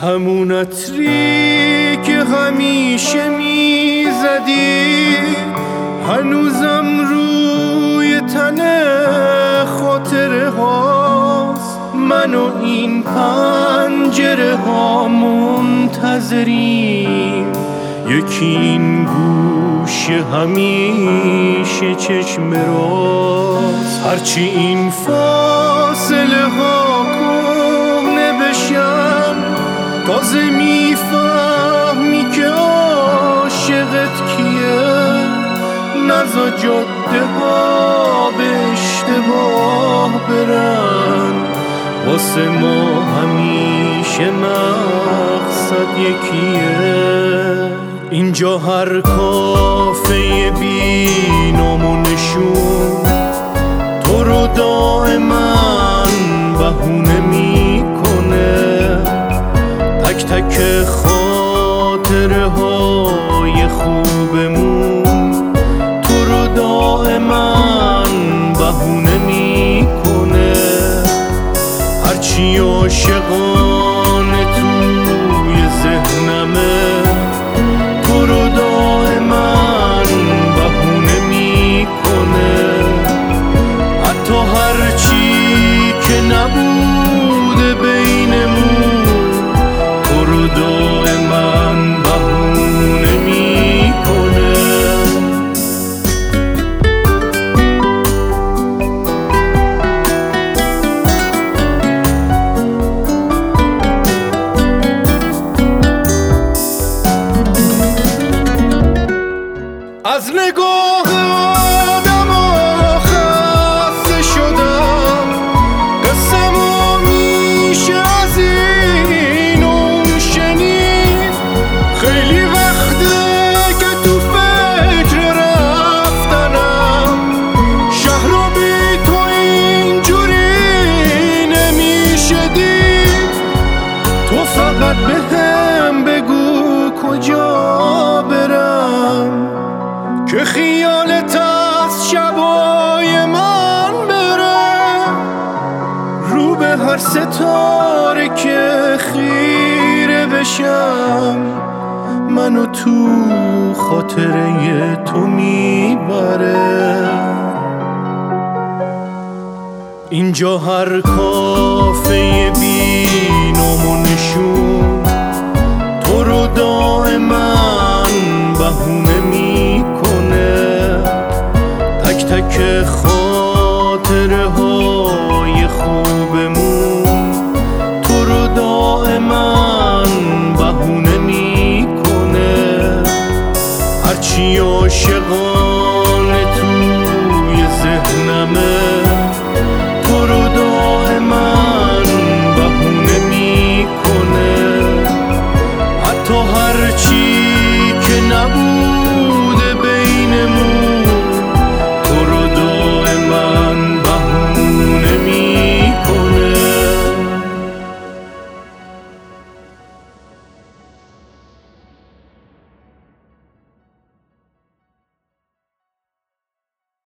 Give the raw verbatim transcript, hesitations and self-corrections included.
همون عطری که همیشه میزدی هنوزم روی تن خاطره هاست. من و این پنجره ها منتظریم، یکی این گوشه همیشه چشم راست. هرچی این فاصله ها کهنه بشن تازه میفهمی که عاشقت کیه. نزا جاده ها به اشتباه برن، واسه ما همیشه مقصد یکیه. اینجا هر کافه بی نام و نشون تو رو دائما بهونه میکنه. تک تک خاطره های خوبمون تو رو دائما بهونه میکنه. هرچی عاشقانه توی ذهنمه تو رو دائما بهونه میکنه. حتی هرچی که نبوده بینمون تو رو دائما بهونه میکنه. از نگاه آدم خسته شدم، قصه‌مو میشه از این اون شنید. خیلی وقته که تو فکر رفتنم، شهر رو بی تو اینجوری نمیشه دید. تو فقط بهم بگو کجا برم که خیالت از شبای من بره. رو به هر ستاره که خیره بشم، منو تو خاطره تو میبره. اینجا هر کافه بی نام و نشون تو رو دائما بهونه میکنه. تک تک خاطره های خوبمون تو رو دائما بهونه میکنه. هرچی عاشقان